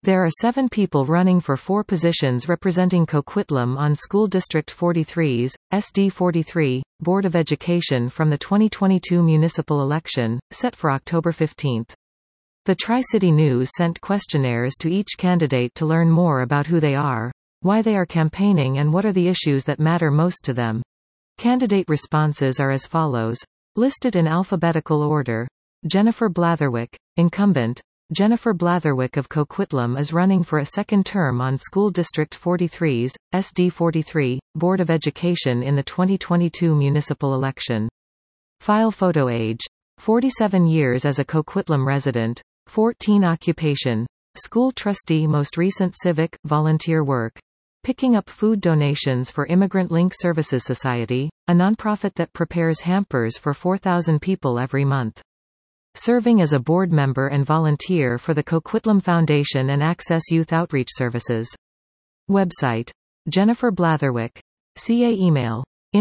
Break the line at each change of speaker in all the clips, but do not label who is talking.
There are 7 people running for 4 positions representing Coquitlam on School District 43's, SD43, Board of Education from the 2022 municipal election, set for October 15. The Tri-City News sent questionnaires to each candidate to learn more about who they are, why they are campaigning and what are the issues that matter most to them. Candidate responses are as follows. Listed in alphabetical order. Jennifer Blatherwick, incumbent. Jennifer Blatherwick of Coquitlam is running for a second term on School District 43's, SD43, Board of Education in the 2022 municipal election. File photo age. 47 years as a Coquitlam resident. 14 occupation. School trustee. Most recent civic, volunteer work. Picking up food donations for Immigrant Link Services Society, a nonprofit that prepares hampers for 4,000 people every month. Serving as a board member and volunteer for the Coquitlam Foundation and Access Youth Outreach Services. Website. Jennifer Blatherwick. CA email.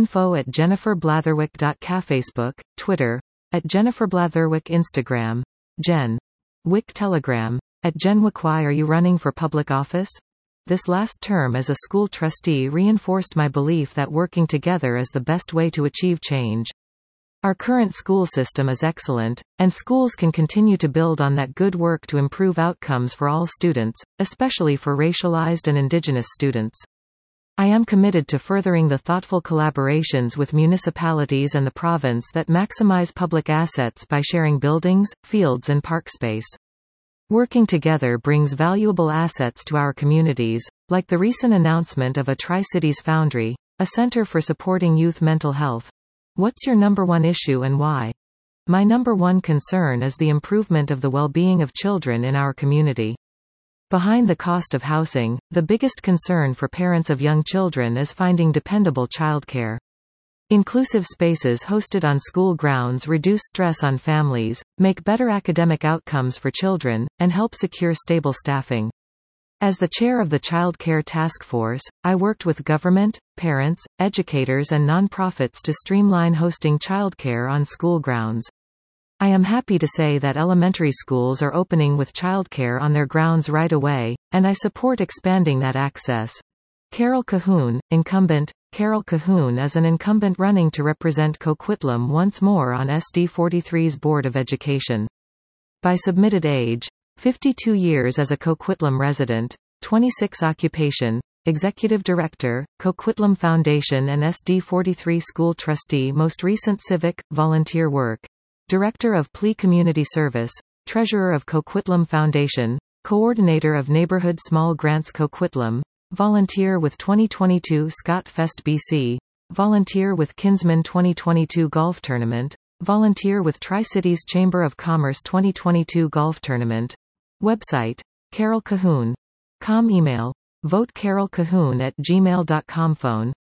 info@jenniferblatherwick.ca. Facebook, Twitter. @JenniferBlatherwick. Instagram. Jen. Wick. Telegram. @JenWick. Why are you running for public office? This last term as a school trustee reinforced my belief that working together is the best way to achieve change. Our current school system is excellent, and schools can continue to build on that good work to improve outcomes for all students, especially for racialized and Indigenous students. I am committed to furthering the thoughtful collaborations with municipalities and the province that maximize public assets by sharing buildings, fields and park space. Working together brings valuable assets to our communities, like the recent announcement of a Tri-Cities Foundry, a center for supporting youth mental health. What's your number one issue and why? My number one concern is the improvement of the well-being of children in our community. Behind the cost of housing, the biggest concern for parents of young children is finding dependable childcare. Inclusive spaces hosted on school grounds reduce stress on families, make better academic outcomes for children, and help secure stable staffing. As the chair of the Child Care Task Force, I worked with government, parents, educators and nonprofits to streamline hosting childcare on school grounds. I am happy to say that elementary schools are opening with childcare on their grounds right away, and I support expanding that access. Carol Cahoon, incumbent. Carol Cahoon is an incumbent running to represent Coquitlam once more on SD43's Board of Education. By submitted age. 52 years as a Coquitlam resident. 26 occupation. Executive Director, Coquitlam Foundation and SD43 School Trustee. Most recent civic, volunteer work. Director of PLE Community Service. Treasurer of Coquitlam Foundation. Coordinator of Neighborhood Small Grants Coquitlam. Volunteer with 2022 Scott Fest BC. Volunteer with Kinsman 2022 Golf Tournament. Volunteer with Tri-Cities Chamber of Commerce 2022 Golf Tournament. Website. Carol Cahoon. Email. votecarolcahoon@gmail.com. Phone.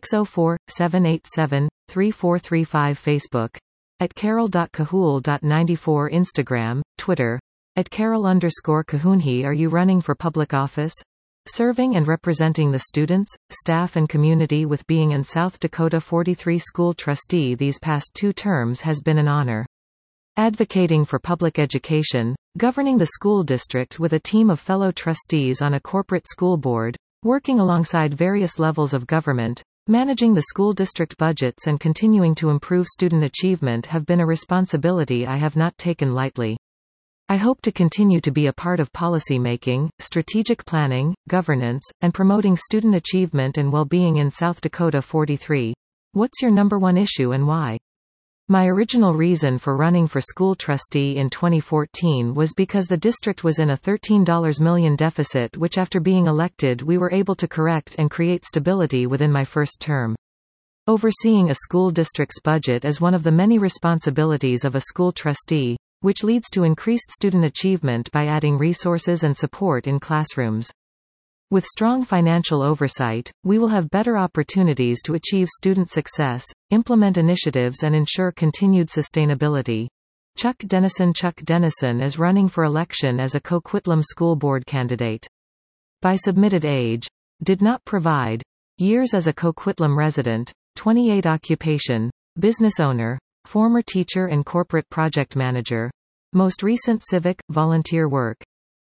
604-787-3435. Facebook. @carol.cahool.94. Instagram, Twitter. @Carol_Cahoonhe. Are you running for public office? Serving and representing the students, staff and community with being an South Dakota 43 school trustee these past 2 terms has been an honor. Advocating for public education, governing the school district with a team of fellow trustees on a corporate school board, working alongside various levels of government, managing the school district budgets and continuing to improve student achievement have been a responsibility I have not taken lightly. I hope to continue to be a part of policymaking, strategic planning, governance, and promoting student achievement and well-being in South Dakota 43. What's your number one issue and why? My original reason for running for school trustee in 2014 was because the district was in a $13 million deficit, which after being elected we were able to correct and create stability within my first term. Overseeing a school district's budget is one of the many responsibilities of a school trustee, which leads to increased student achievement by adding resources and support in classrooms. With strong financial oversight, we will have better opportunities to achieve student success, implement initiatives and ensure continued sustainability. Chuck Dennison is running for election as a Coquitlam School Board candidate. By submitted age. Did not provide. Years as a Coquitlam resident. 28 occupation. Business owner. Former teacher and corporate project manager. Most recent civic, volunteer work.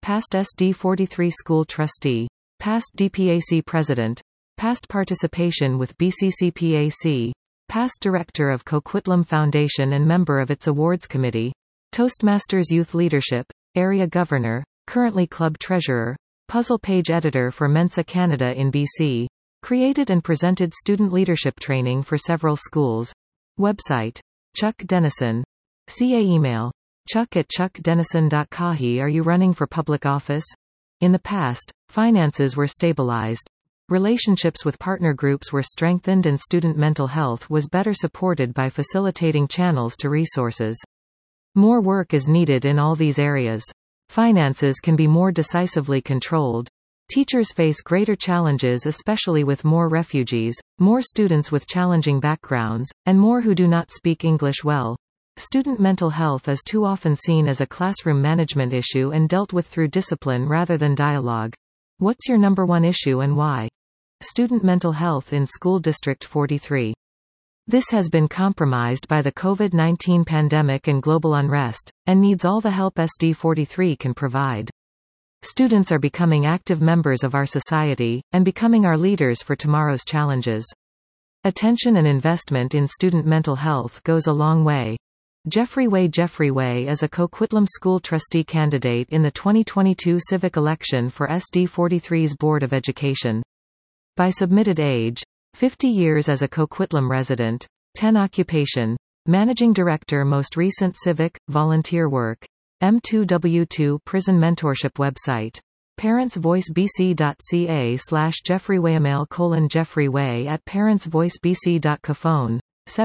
past SD43 school trustee, past DPAC president, past participation with BCCPAC, past director of Coquitlam Foundation and member of its awards committee, Toastmasters Youth Leadership, area governor, currently club treasurer, puzzle page editor for Mensa Canada in BC, created and presented student leadership training for several schools. Website, Chuck Dennison. CA email, chuck@chuckdennison.ca. Are you running for public office? In the past, finances were stabilized. Relationships with partner groups were strengthened and student mental health was better supported by facilitating channels to resources. More work is needed in all these areas. Finances can be more decisively controlled. Teachers face greater challenges, especially with more refugees, more students with challenging backgrounds, and more who do not speak English well. Student mental health is too often seen as a classroom management issue and dealt with through discipline rather than dialogue. What's your number one issue and why? Student mental health in School District 43. This has been compromised by the COVID-19 pandemic and global unrest, and needs all the help SD43 can provide. Students are becoming active members of our society, and becoming our leaders for tomorrow's challenges. Attention and investment in student mental health goes a long way. Jeffrey Way is a Coquitlam School Trustee candidate in the 2022 civic election for SD43's Board of Education. By submitted age, 50 years as a Coquitlam resident, 10 occupation, Managing Director most recent civic, volunteer work, M2W2 Prison Mentorship website, parentsvoicebc.ca/jeffreywayemail:@parentsvoicebc.ca,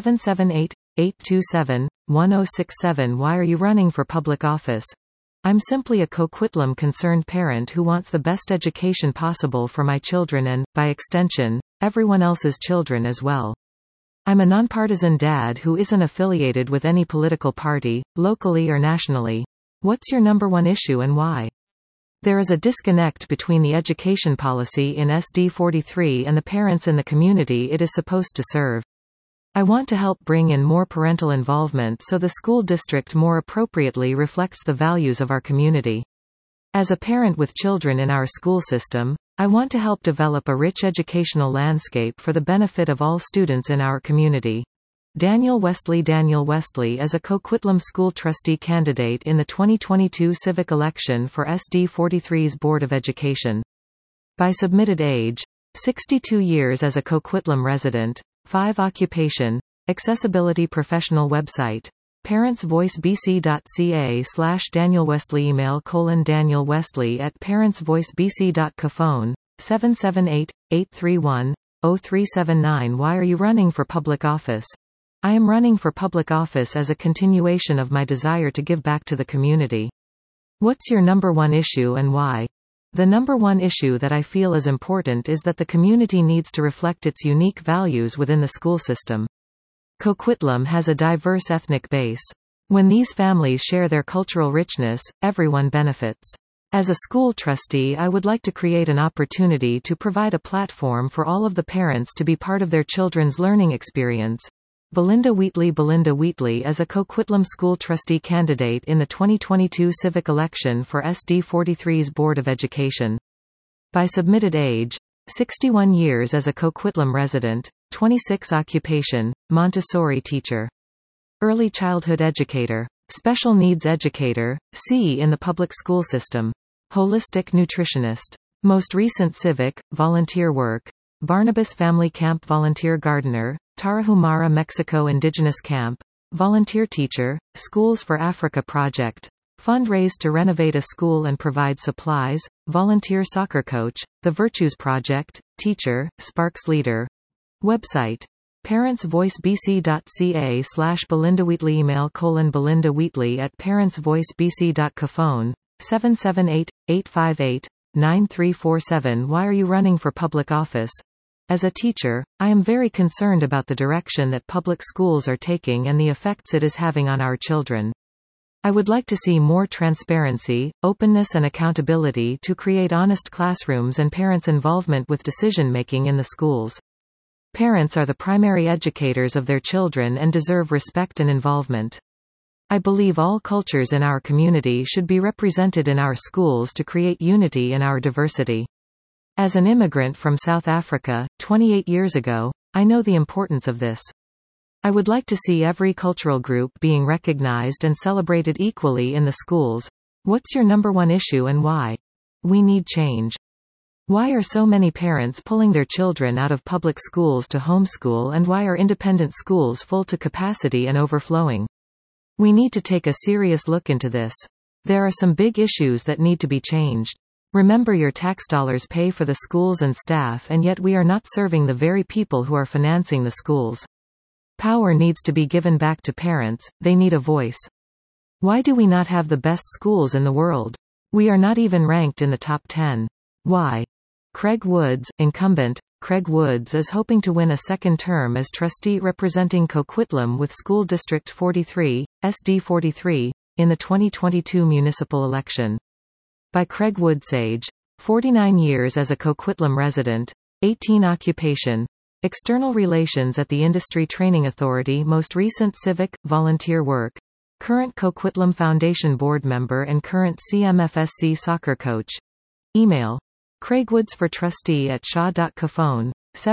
778-827-1067. Why are you running for public office? I'm simply a Coquitlam concerned parent who wants the best education possible for my children and, by extension, everyone else's children as well. I'm a nonpartisan dad who isn't affiliated with any political party, locally or nationally. What's your number one issue and why? There is a disconnect between the education policy in SD43 and the parents in the community it is supposed to serve. I want to help bring in more parental involvement so the school district more appropriately reflects the values of our community. As a parent with children in our school system, I want to help develop a rich educational landscape for the benefit of all students in our community. Daniel Westley is a Coquitlam School Trustee candidate in the 2022 civic election for SD43's Board of Education. By submitted age, 62 years as a Coquitlam resident, 5 occupation, accessibility professional website, parentsvoicebc.ca/DanielWestley email:@danielwesley@parentsvoicebc.ca, 778-831-0379. Why are you running for public office? I am running for public office as a continuation of my desire to give back to the community. What's your number one issue and why? The number one issue that I feel is important is that the community needs to reflect its unique values within the school system. Coquitlam has a diverse ethnic base. When these families share their cultural richness, everyone benefits. As a school trustee, I would like to create an opportunity to provide a platform for all of the parents to be part of their children's learning experience. Belinda Wheatley is a Coquitlam School Trustee candidate in the 2022 civic election for SD43's Board of Education. By submitted age, 61 years as a Coquitlam resident, 26 occupation, Montessori teacher. Early childhood educator, special needs educator, C in the public school system. Holistic nutritionist. Most recent civic, volunteer work, Barnabas Family Camp volunteer gardener, Tarahumara Mexico Indigenous Camp, volunteer teacher, Schools for Africa project, fundraised to renovate a school and provide supplies, volunteer soccer coach, The Virtues Project, teacher, Sparks leader. Website, parentsvoicebc.ca/Belinda Wheatley email:@Belinda Wheatley@parentsvoicebc.ca, 778-858-9347. Why are you running for public office? As a teacher, I am very concerned about the direction that public schools are taking and the effects it is having on our children. I would like to see more transparency, openness and accountability to create honest classrooms and parents' involvement with decision-making in the schools. Parents are the primary educators of their children and deserve respect and involvement. I believe all cultures in our community should be represented in our schools to create unity in our diversity. As an immigrant from South Africa, 28 years ago, I know the importance of this. I would like to see every cultural group being recognized and celebrated equally in the schools. What's your number one issue and why? We need change. Why are so many parents pulling their children out of public schools to homeschool, and why are independent schools full to capacity and overflowing? We need to take a serious look into this. There are some big issues that need to be changed. Remember, your tax dollars pay for the schools and staff, and yet we are not serving the very people who are financing the schools. Power needs to be given back to parents, they need a voice. Why do we not have the best schools in the world? We are not even ranked in the top 10. Why? Craig Woods, incumbent. Craig Woods is hoping to win a second term as trustee representing Coquitlam with School District 43, SD 43, in the 2022 municipal election. By Craig Woodsage. 49 years as a Coquitlam resident. 18 occupation. External relations at the Industry Training Authority. Most recent civic, volunteer work. Current Coquitlam Foundation board member and current CMFSC soccer coach. Email. craigwoodsfortrustee@shaw.ca.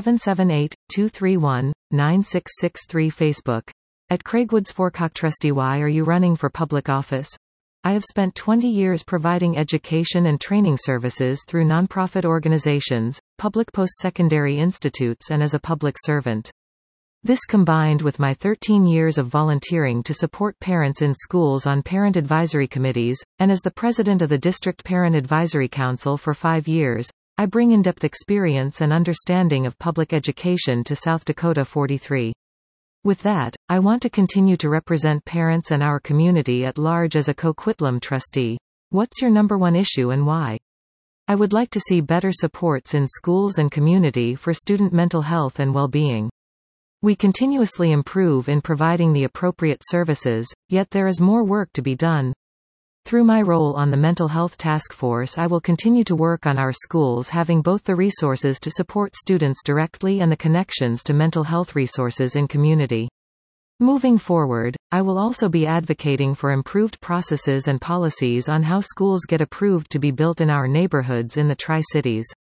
778-231-9663. Facebook. @CraigWoodsForCockTrustee. Why are you running for public office? I have spent 20 years providing education and training services through nonprofit organizations, public post-secondary institutes, and as a public servant. This combined with my 13 years of volunteering to support parents in schools on parent advisory committees, and as the president of the District Parent Advisory Council for 5 years, I bring in-depth experience and understanding of public education to South Dakota 43. With that, I want to continue to represent parents and our community at large as a Coquitlam trustee. What's your number one issue and why? I would like to see better supports in schools and community for student mental health and well-being. We continuously improve in providing the appropriate services, yet there is more work to be done. Through my role on the Mental Health Task Force, I will continue to work on our schools having both the resources to support students directly and the connections to mental health resources in community. Moving forward, I will also be advocating for improved processes and policies on how schools get approved to be built in our neighborhoods in the Tri-Cities.